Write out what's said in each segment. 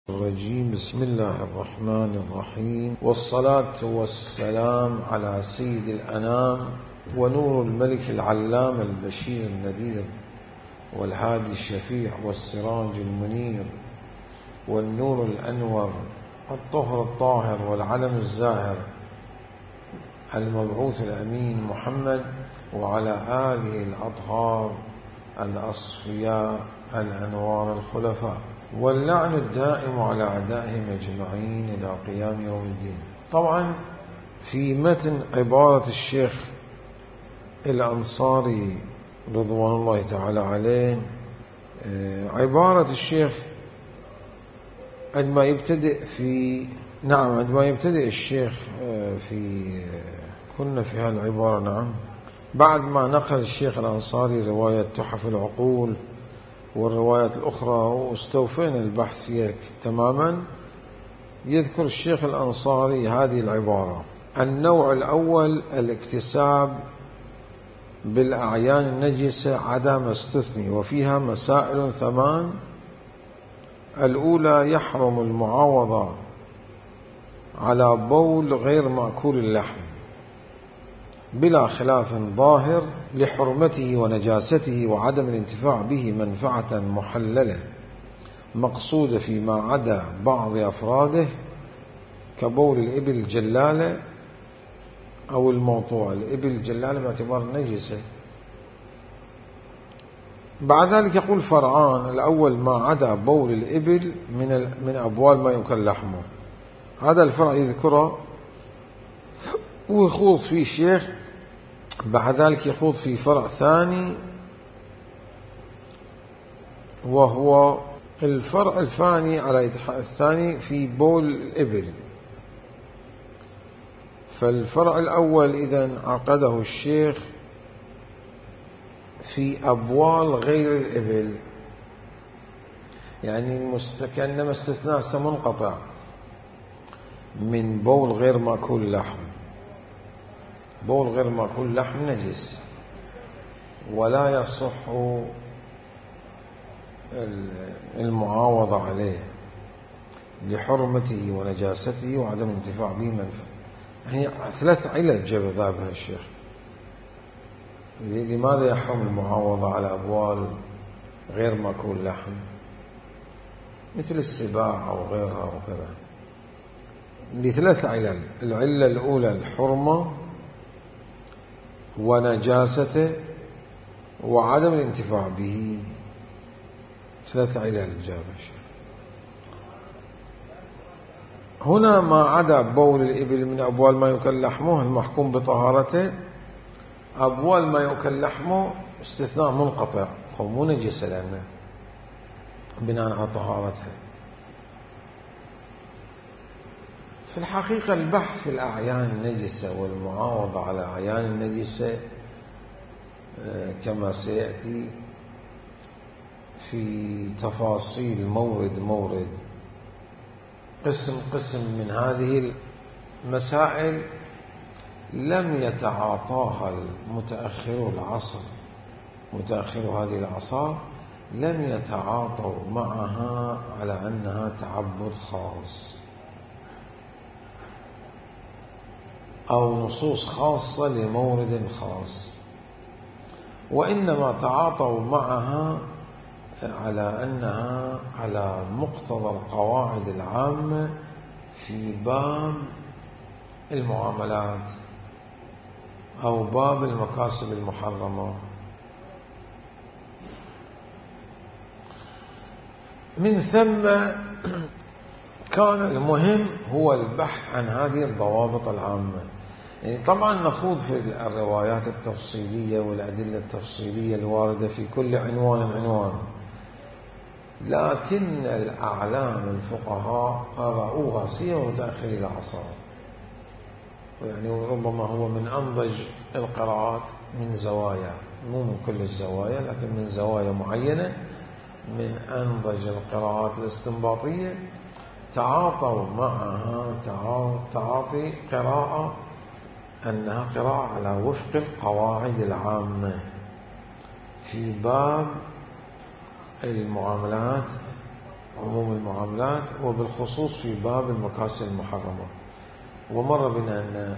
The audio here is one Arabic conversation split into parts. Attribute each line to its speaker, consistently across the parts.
Speaker 1: الرجيم. بسم الله الرحمن الرحيم، والصلاة والسلام على سيد الأنام ونور الملك العلام البشير النذير والهادي الشفيع والسراج المنير والنور الأنور الطهر الطاهر والعلم الزاهر المبعوث الأمين محمد وعلى آله الأطهار الأصفياء الأنوار الخلفاء، واللعن الدائم على أعدائهم أجمعين إلى قيام يوم الدين. طبعا في متن عبارة الشيخ الأنصاري رضوان الله تعالى عليه، عبارة الشيخ عندما يبتدئ الشيخ كنا في هالعبارة بعد ما نقل الشيخ الأنصاري رواية تحف العقول والروايات الأخرى واستوفينا البحث فيها تماما، يذكر الشيخ الأنصاري هذه العبارة: النوع الأول الاكتساب بالأعيان النجسة عدا ما استثني، وفيها مسائل 8. الأولى: يحرم المعاوضة على بول غير مأكول اللحم بلا خلاف ظاهر لحرمته ونجاسته وعدم الانتفاع به منفعة محللة مقصودة فيما عدا بعض أفراده كبول الإبل الجلالة أو الموطوعة. الإبل الجلالة باعتبار نجسة. بعد ذلك يقول فرعان: الأول ما عدا بول الإبل من أبوال ما يؤكل لحمه. هذا الفرع يذكره ويخوض فيه الشيخ. بعد ذلك يخوض في فرع ثاني، وهو الفرع الثاني على الثاني في بول الإبل. فالفرع الأول إذن عقده الشيخ في أبوال غير الإبل، يعني كأنما استثناء منقطع من بول غير مأكول لحم. بول غير مأكول لحم نجس ولا يصح المعاوضة عليه لحرمته ونجاسته وعدم الانتفاع به منفعة. هي 3 علل جاب بها الشيخ. لماذا يحرم المعاوضة على أبوال غير مأكول لحم مثل السباع أو غيرها وكذا؟ ل3 علل. العلة الأولى الحرمة ونجاسته وعدم الانتفاع به. 3 علل جاب الشيخ. هنا ما عدا بول الإبل من أبوال ما يؤكل لحمه المحكوم بطهارته. أبوال ما يؤكل لحمه استثناء منقطع، مو نجسة لأنه بناء على طهارتها. في الحقيقة البحث في الأعيان النجسة والمعاوضة على أعيان النجسة كما سيأتي في تفاصيل مورد قسم من هذه المسائل لم يتعاطاها متأخر هذه العصر لم يتعاطوا معها على أنها تعبد خاص أو نصوص خاصة لمورد خاص، وإنما تعاطوا معها على أنها على مقتضى القواعد العامة في باب المعاملات أو باب المكاسب المحرمة. من ثم كان المهم هو البحث عن هذه الضوابط العامة. يعني طبعا نخوض في الروايات التفصيلية والأدلة التفصيلية الواردة في كل عنوان، لكن الأعلام الفقهاء قرأوها سيما متأخري العصر، يعني ربما هو من أنضج القراءات من زوايا، مو من كل الزوايا لكن من زوايا معينة، من أنضج القراءات الاستنباطية. تعاطوا معها تعاطي قراءة أنها قراءة على وفق القواعد العامة في باب المعاملات عموم المعاملات وبالخصوص في باب المكاسب المحرمة. ومر بنا أن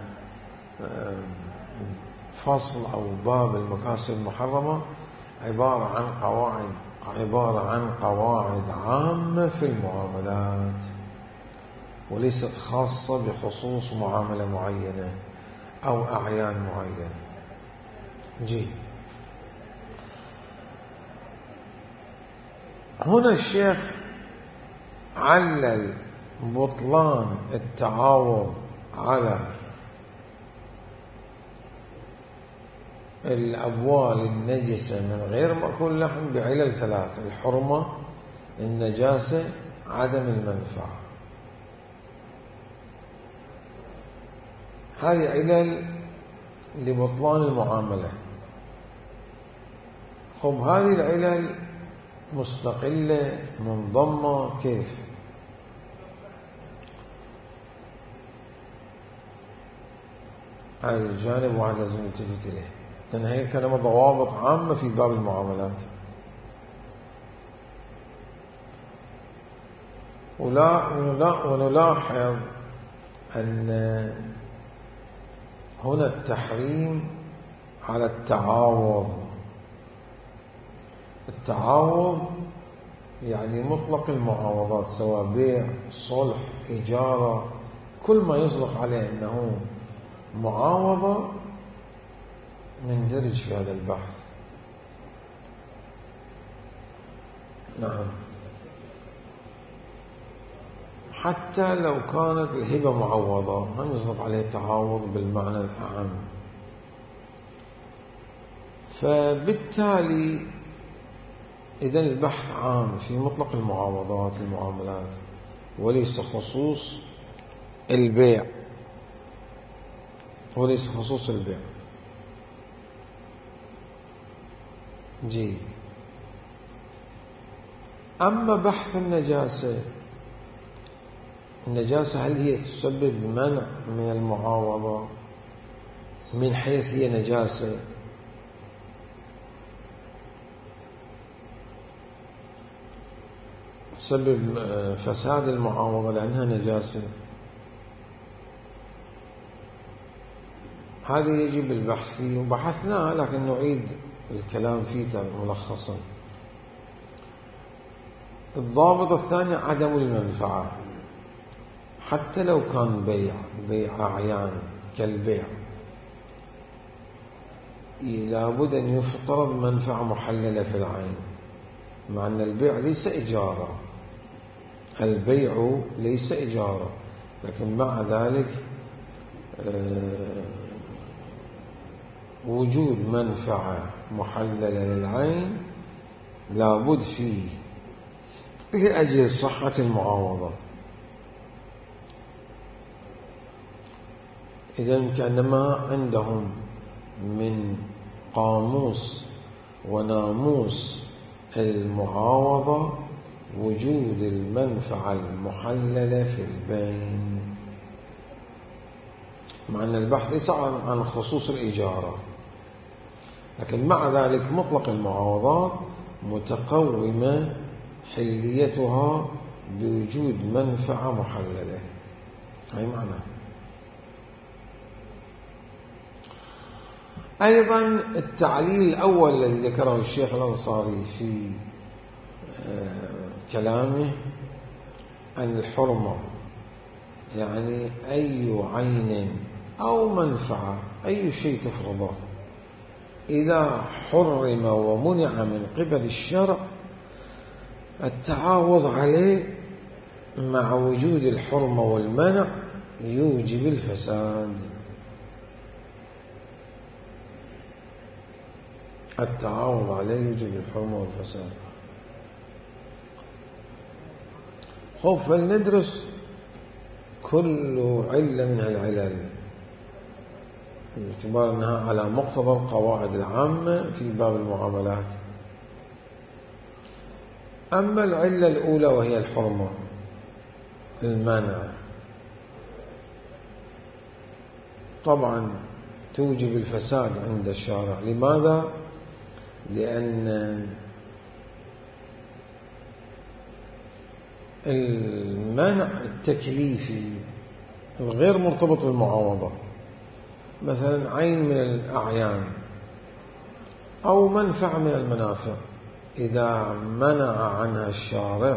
Speaker 1: فصل أو باب المكاسب المحرمة عبارة عن قواعد عامة في المعاملات، وليست خاصة بخصوص معاملة معينة أو أعيان معينة. هنا الشيخ علل بطلان التعاوض على الأبوال النجسة من غير مأكول لحم بعلل 3: الحرمة، النجاسة، عدم المنفعة. هذه علل لبطلان المعاملة. هذه العلل مستقلة منضمة كيف؟ هذا الجانب واحد لازم نلتفت إليه. تنهي كلمة ضوابط عامة في باب المعاملات. ونلاحظ أن هنا التحريم على التعاوض يعني مطلق المعاوضات، سواء بيع، صلح، إجارة، كل ما يصدق عليه أنه معاوضة مندرج في هذا البحث. نعم، حتى لو كانت الهبة معوضة هم يصدق عليه تعاوض بالمعنى الأعم. فبالتالي إذن البحث عام في مطلق المعاملات وليس خصوص البيع. أما بحث النجاسة هل هي تسبب منع من المعاوضة من حيث هي نجاسة؟ تسبب فساد المعاوضة لأنها نجاسة؟ هذا يجب البحث فيه، وبحثناه لكن نعيد الكلام فيه ملخصا. الضابط الثاني عدم المنفعة. حتى لو كان بيع أعيان كالبيع، لابد أن يفترض منفعة محللة في العين، مع أن البيع ليس إجارة. لكن مع ذلك وجود منفعة محللة للعين لابد فيه لأجل صحة المعاوضة. إذن كأنما عندهم من قاموس وناموس المعاوضة وجود المنفعة المحللة في البين، مع أن البحث ليس عن خصوص الإجارة، لكن مع ذلك مطلق المعاوضات متقومة حليتها بوجود منفعة محللة. أي معنى. أيضا التعليل الأول الذي ذكره الشيخ الأنصاري في كلامه عن الحرمة، يعني أي عين أو منفعة، أي شيء تفرضه إذا حرم ومنع من قبل الشرع، التعاوض عليه مع وجود الحرمة والمنع يوجب الفساد. التعاوض عليه يوجب الحرمة والفساد. فلندرس كل علة من العلل باعتبار أنها على مقتضى القواعد العامة في باب المعاملات. أما العلة الأولى وهي الحرمة، المانع، طبعا توجب الفساد عند الشارع. لماذا؟ لأن المنع التكليفي الغير مرتبط بالمعاوضة، مثلا عين من الأعيان أو منفعة من المنافع، إذا منع عنها الشارع،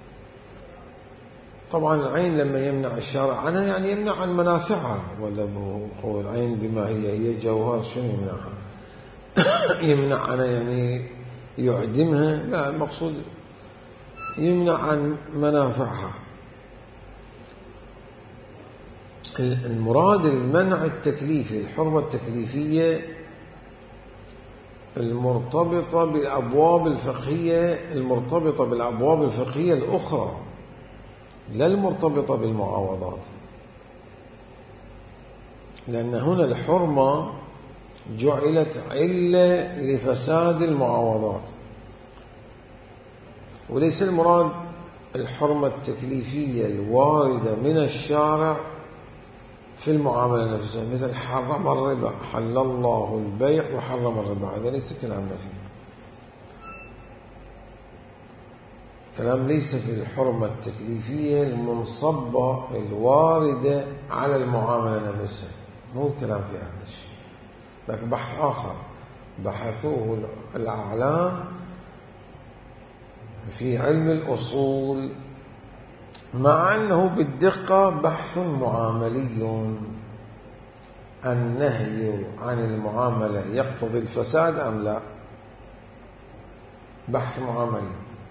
Speaker 1: طبعا العين لما يمنع الشارع عنها يعني يمنع عن منافعها، ولا هو العين بما هي جوهر شنو يمنعها؟ يمنع عنها يعني يعدمها؟ لا، المقصود يمنع عن منافعها. المراد المنع التكليفي، الحرمة التكليفية المرتبطة بالأبواب الفقهية، المرتبطة بالأبواب الفقهية الأخرى، لا المرتبطة بالمعاوضات، لأن هنا الحرمة جعلت علة لفساد المعاوضات، وليس المراد الحرمة التكليفية الواردة من الشارع في المعاملة نفسها، مثل حرم الربا، حل الله البيع وحرم الربا، هذا ليس كلامنا فيه. كلام ليس في الحرمة التكليفية المنصبة الواردة على المعاملة نفسها، مو كلام في هذا الشيء، لكن بحث آخر بحثوه الأعلام في علم الأصول، مع أنه بالدقة بحث معاملي. النهي عن المعاملة يقتضي الفساد أم لا؟ بحث معاملي.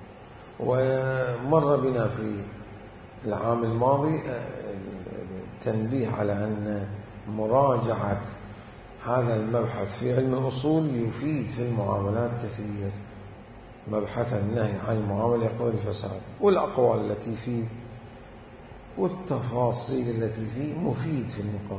Speaker 1: ومر بنا في العام الماضي التنبيه على أن مراجعة هذا المبحث في علم الأصول يفيد في المعاملات كثير. مبحث النهي عن المعاملة يقتضي الفساد، والأقوال التي فيه والتفاصيل التي فيه مفيد في النقاط.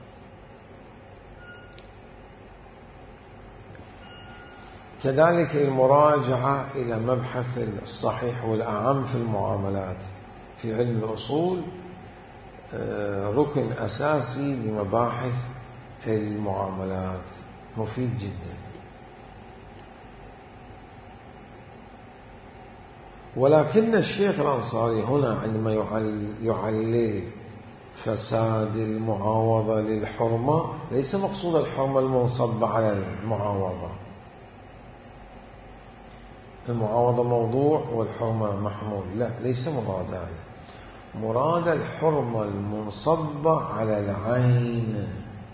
Speaker 1: كذلك المراجعة إلى مبحث الصحيح والأعم في المعاملات في علم الأصول ركن أساسي لمباحث المعاملات، مفيد جدا. ولكن الشيخ الأنصاري هنا عندما يعلل فساد المعاوضة للحرمة، ليس مقصود الحرمة المنصبة على المعاوضة، المعاوضة موضوع والحرمة محمول، لا، ليس مراد هذا. مراد الحرمة المنصبة على العين،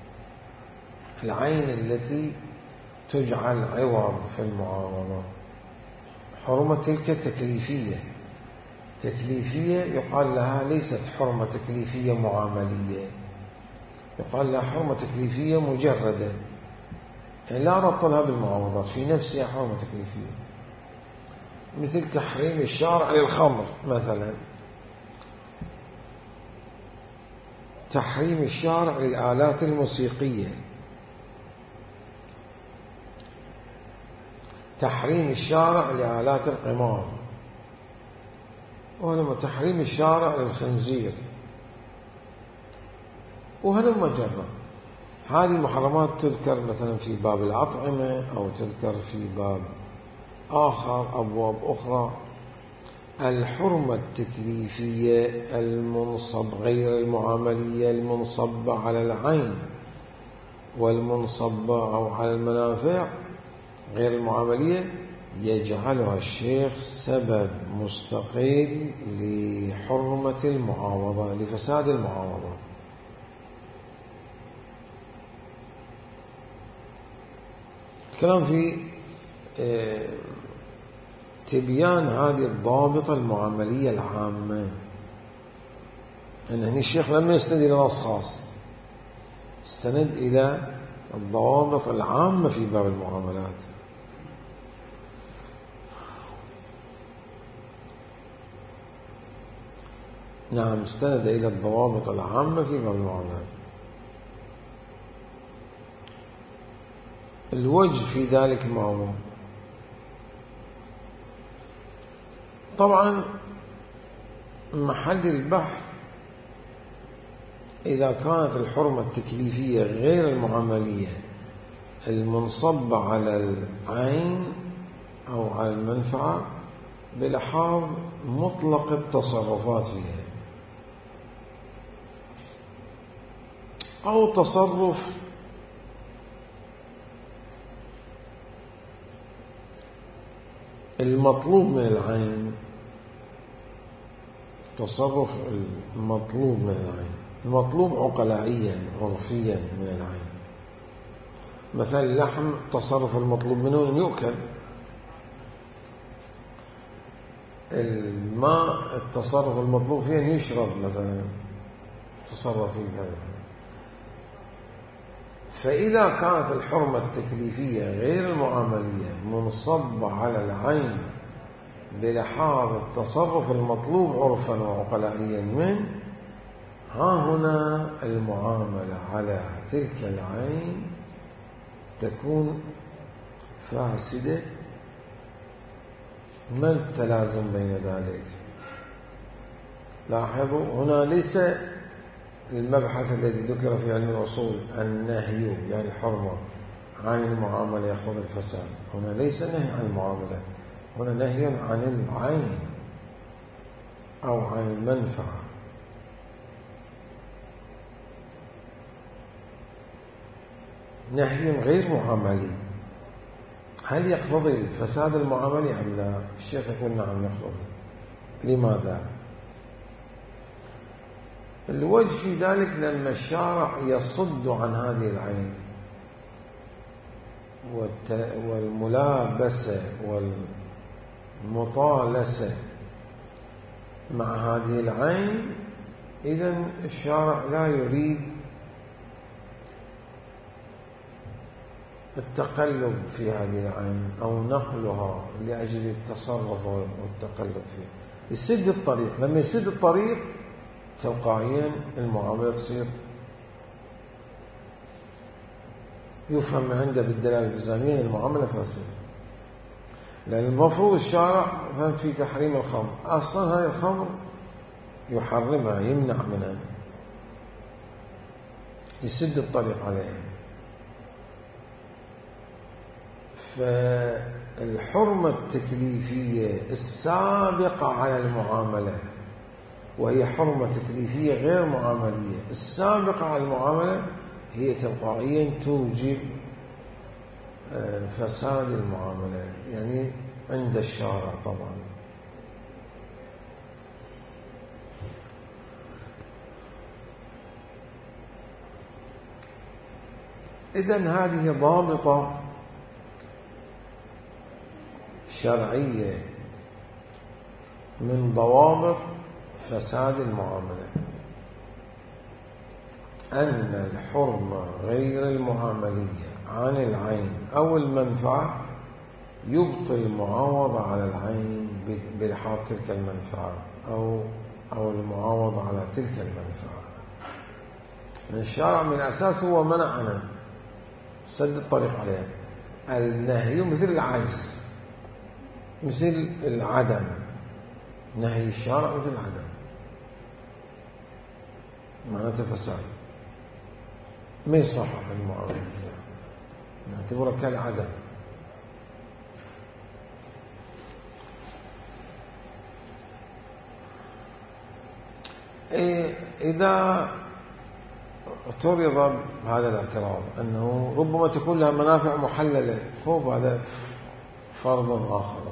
Speaker 1: العين التي تجعل عوض في المعاوضة. حرمة تلك تكليفية، تكليفية يقال لها ليست حرمة تكليفية معاملية، يقال لها حرمة تكليفية مجردة، يعني لا ربط لها بالمعاوضات، في نفسها حرمة تكليفية، مثل تحريم الشارع للخمر مثلا، تحريم الشارع للآلات الموسيقية، تحريم الشارع لآلات القمار، وهلم تحريم الشارع للخنزير، وهلم مجرة. هذه المحرمات تذكر مثلا في باب الأطعمة، أو تذكر في باب آخر، أبواب أخرى. الحرمة التكليفية المنصب غير المعاملية المنصبة على العين والمنصبة أو على المنافع غير المعاملية يجعلها الشيخ سبب مستقل لحرمة المعاوضة، لفساد المعاوضة. الكلام في تبيان هذه الضابطة المعاملية العامة، أن هنا الشيخ لم يستند إلى نص خاص، استند إلى الضوابط العامة في باب المعاملات. نعم، استند إلى الضوابط العامة في باب المعاملات. الوجه في ذلك ما هو؟ طبعا محل البحث إذا كانت الحرمة التكليفية غير المعاملية المنصبة على العين أو على المنفعة بلحاظ مطلق التصرفات فيها، أو تصرف المطلوب من العين، تصرف المطلوب من العين، المطلوب عقلائيا عرفيا من العين. مثلا اللحم تصرف المطلوب منه أن يؤكل، الماء التصرف المطلوب فيه أن يشرب مثلا، تصرف فيه. فإذا كانت الحرمة التكليفية غير المعاملية منصبة على العين بلحاظ التصرف المطلوب عرفا وعقلائيا منه، ها هنا المعاملة على تلك العين تكون فاسدة. ما التلازم بين ذلك؟ لاحظوا هنا ليس المبحث الذي ذكر في علم الأصول النهي يعني الحرمة عن المعاملة يقتضي الفساد، هنا ليس نهي عن المعاملة، هنا نهي عن العين أو عن المنفعة. نهي غير معاملي. هل يقتضي الفساد المعاملي أم لا؟ الشيخ يقول نعم يقتضي. لماذا؟ الوجه في ذلك لأن الشارع يصد عن هذه العين، والملابسة والمطالسة مع هذه العين. إذن الشارع لا يريد التقلب في هذه العين أو نقلها لأجل التصرف والتقلب فيها، يسد الطريق. لما يسد الطريق تلقائيا المعاملة تصير يفهم من عنده بالدلالة الإلزامية المعاملة فاسدة، لأن المفروض الشارع فهمت في تحريم الخمر، أصلا هاي الخمر يحرمها يمنع منها، يسد الطريق عليها. فالحرمة التكليفية السابقة على المعاملة، وهي حرمة تكليفية غير معاملية، السابقة على المعاملة هي تلقائيا توجب فساد المعاملة، يعني عند الشارع طبعا. إذن هذه ضابطة شرعية من ضوابط فساد المعاملة، أن الحرمة غير المعاملية عن العين أو المنفعة يبطل المعاوضة على العين بلحاظ تلك المنفعة أو المعاوضة على تلك المنفعة. الشارع من أساس هو منعنا سد الطريق عليها. النهي مثل العجز، مثل العدم، نهي الشارع مثل العدم، معناته فساد، ما يصحح المعاملة فيها، نعتبره كالعدم. إذا اعترض هذا الاعتراض أنه ربما تكون لها منافع محللة، هذا فرض آخر،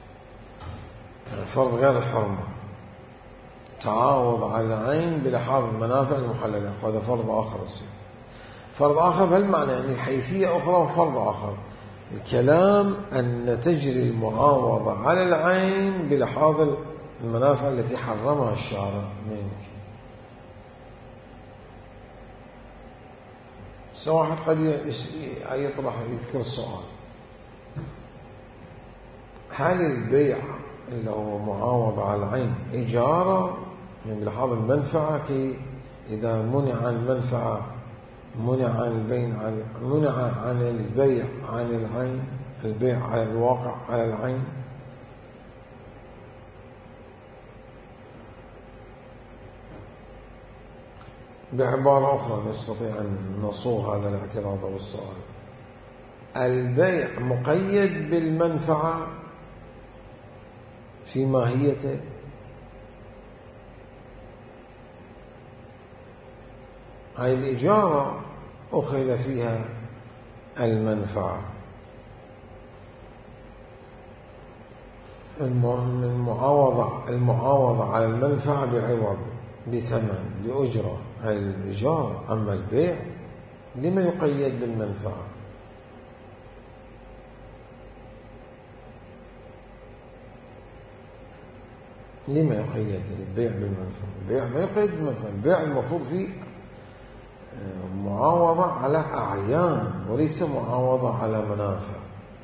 Speaker 1: فرض غير الحرمة، تعاوض على العين بلحاظ المنافع المحللة، هذا فرض آخر. فرض آخر بهالمعنى يعني حيثية أخرى وفرض آخر. الكلام أن تجري المعاوضة على العين بلحاظ المنافع التي حرمها الشارع منك. واحد قد يطرح يذكر السؤال: هل البيع اللي هو معاوضة على العين إجارة من لحاظ المنفعة، كي إذا منع المنفعة منع عن البيع عن العين، البيع على الواقع على العين؟ بعبارة أخرى نستطيع أن نصوغ هذا الاعتراض أو السؤال: البيع مقيد بالمنفعة في ماهيته. هذه الإجارة أخذ فيها المنفعة. المعاوضة على المنفعة بعوض، بثمن، بأجرة، هذه الإجارة. أما البيع لما يقيد بالمنفعة؟ لما يقيد البيع بالمنفعة؟ البيع ما يقيد بالمنفعة. البيع المفروض فيه معاوضة على أعيان وليس معاوضة على منافع.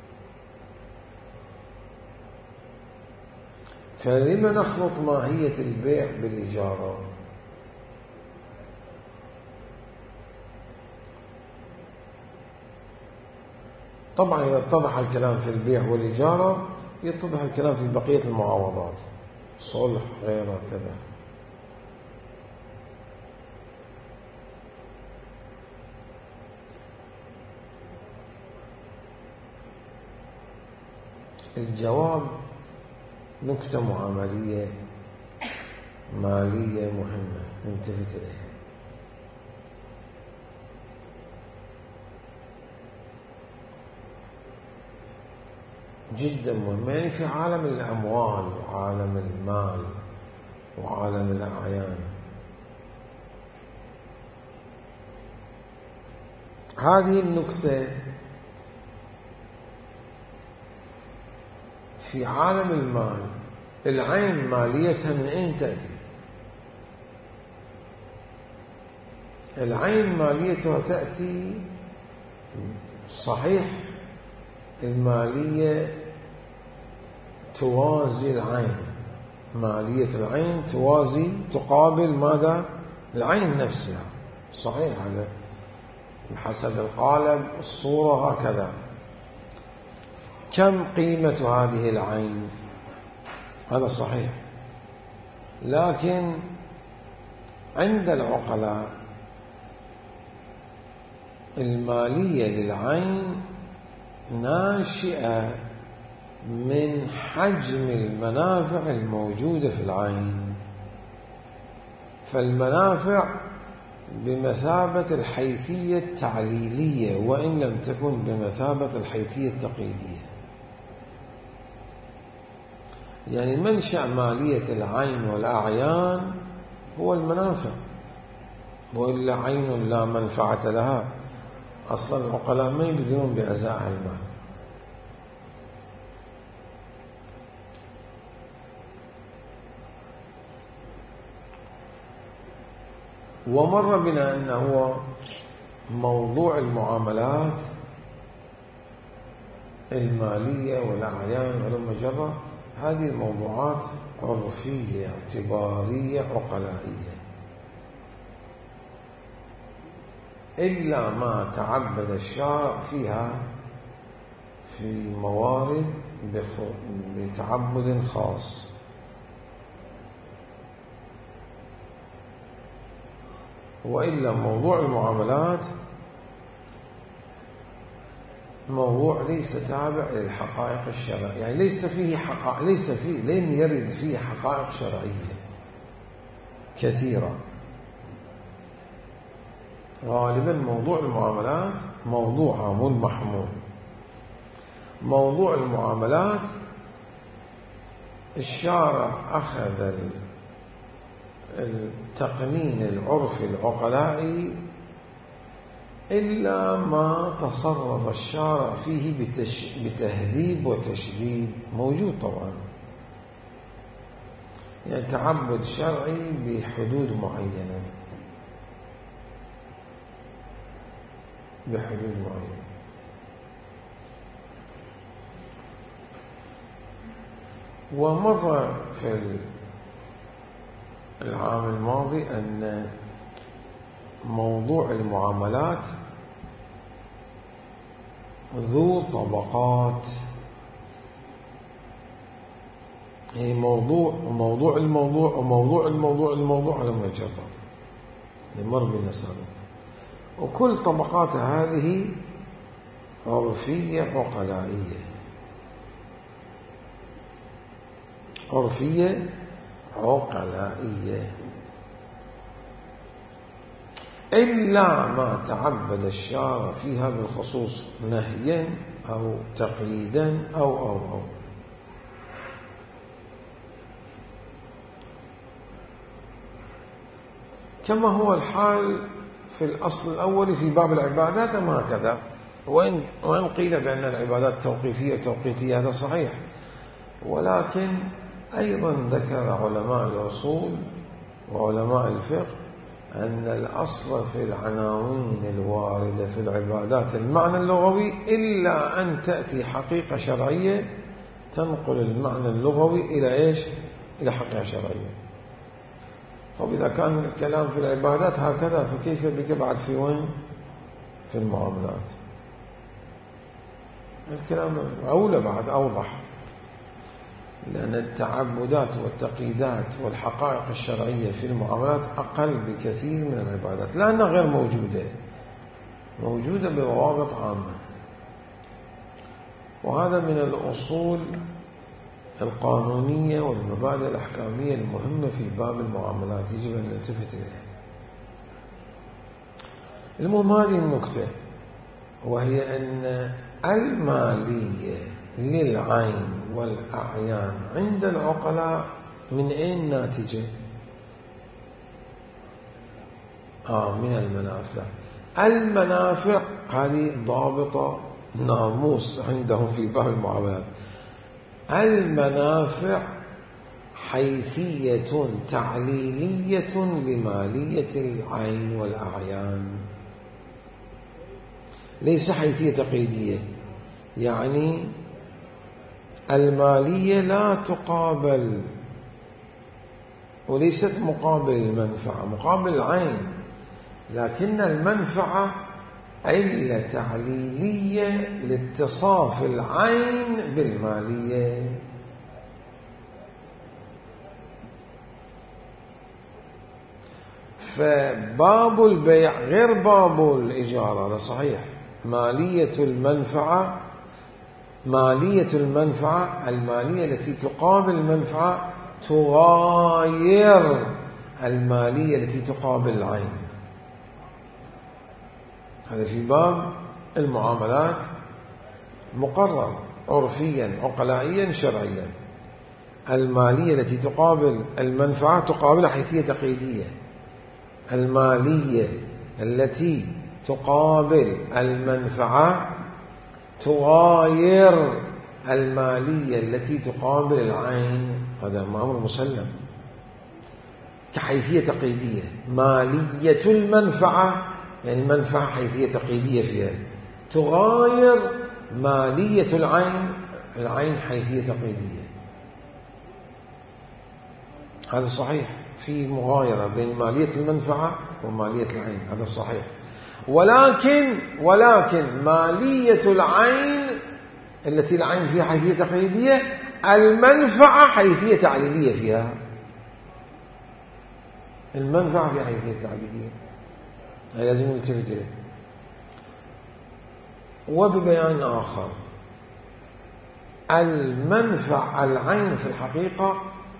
Speaker 1: فلما نخلط ماهية البيع بالإجارة؟ طبعا إذا اتضح الكلام في البيع والإجارة يتضح الكلام في بقية المعاوضات، صلح غيره كذا. الجواب نكتة معاملية مالية مهمة نلتفت إليها. جدا مهمة، يعني في عالم الأموال وعالم المال وعالم الأعيان. هذه النكتة في عالم المال، العين ماليتها من أين تأتي؟ العين ماليتها تأتي صحيح، المالية توازي العين، مالية العين توازي تقابل ماذا؟ العين نفسها، صحيح، هذا بحسب القالب الصورة هكذا. كم قيمة هذه العين؟ هذا صحيح، لكن عند العقلاء المالية للعين ناشئة من حجم المنافع الموجودة في العين. فالمنافع بمثابة الحيثية التعليلية وإن لم تكن بمثابة الحيثية التقييدية. يعني منشأ مالية العين والأعيان هو المنافع، وإلا عين لا منفعة لها. أصلا العقلاء ما يبذلون بأزاء المال. ومر بنا أنه موضوع المعاملات المالية والأعيان والمجرة هذه الموضوعات عرفية اعتبارية عقلائية، إلا ما تعبد الشارع فيها في موارد بتعبد خاص. وإلا موضوع المعاملات موضوع ليس تابع للحقائق الشرعية، يعني لن يرد فيه حقائق شرعية كثيرة. غالبا موضوع المعاملات موضوع عمول محمول. موضوع المعاملات الشارع أخذ التقنين العرفي العقلائي إلا ما تصرف الشارع فيه بتهذيب وتشديد، موجود طبعا، يعني تعبد شرعي بحدود معينة، ومر في العام الماضي أن موضوع المعاملات ذو طبقات، يعني موضوع الموضوع على ما يجرب مر بنا سابقا. وكل طبقات هذه عرفية عقلائية. عرفية عقلائية، إلا ما تعبد الشارع فيها بالخصوص نهيا أو تقييدا أو كما هو الحال في الأصل الأول في باب العبادات. أما هكذا وإن قيل بأن العبادات توقيفية توقيتية هذا صحيح، ولكن أيضا ذكر علماء الأصول وعلماء الفقه أن الأصل في العناوين الواردة في العبادات المعنى اللغوي، إلا أن تأتي حقيقة شرعية تنقل المعنى اللغوي إلى إيش؟ إلى حقيقة شرعية. طب إذا كان الكلام في العبادات هكذا فكيف بك بعد في وين؟ في المعاملات الكلام أولى بعد أوضح، لأن التعبدات والتقييدات والحقائق الشرعية في المعاملات أقل بكثير من العبادات، لأنها غير موجودة بضوابط عامة. وهذا من الأصول القانونية والمبادئ الأحكامية المهمة في باب المعاملات يجب أن نلتفت إليها. المهم هذه النكتة، وهي أن المالية للعين والأعيان عند العقلاء من أين ناتجة؟ من المنافع. المنافع هذه ضابطة ناموس عندهم في باب المعاملات. المنافع حيثية تعليلية لمالية العين والأعيان، ليس حيثية تقييدية. يعني المالية لا تقابل وليست مقابل المنفعة، مقابل العين، لكن المنفعة علة تعليلية لاتصاف العين بالمالية. فباب البيع غير باب الإجارة، هذا صحيح. مالية المنفعة المالية التي تقابل المنفعة تغاير المالية التي تقابل العين. هذا في باب المعاملات مقرر عرفيا عقلائيا شرعيا. المالية التي تقابل المنفعة تقابل حيثية تقييدية. المالية التي تقابل المنفعة تغاير المالية التي تقابل العين. هذا أمر مسلم كحيثية تقييدية. مالية المنفعة يعني المنفعة حيثية تقييدية فيها تغاير مالية العين حيثية تقييدية. هذا صحيح، في مغايرة بين مالية المنفعة ومالية العين، هذا صحيح. ولكن مالية العين التي العين فيها حيثية تقييدية، المنفعة حيثية تعليلية فيها. المنفعة فيها حيثية تعليلية، هذا لازم نلتفت إليه. وببيان آخر، المنفع العين في الحقيقة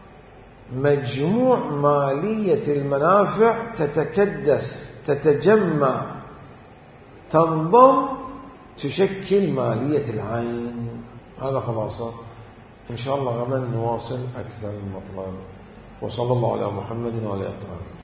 Speaker 1: مجموع مالية المنافع تتكدس تتجمع تنضم تشكل مالية العين. هذا خلاصة. إن شاء الله غدا نواصل أكثر المطلب. وصلى الله على محمد وعلى آله.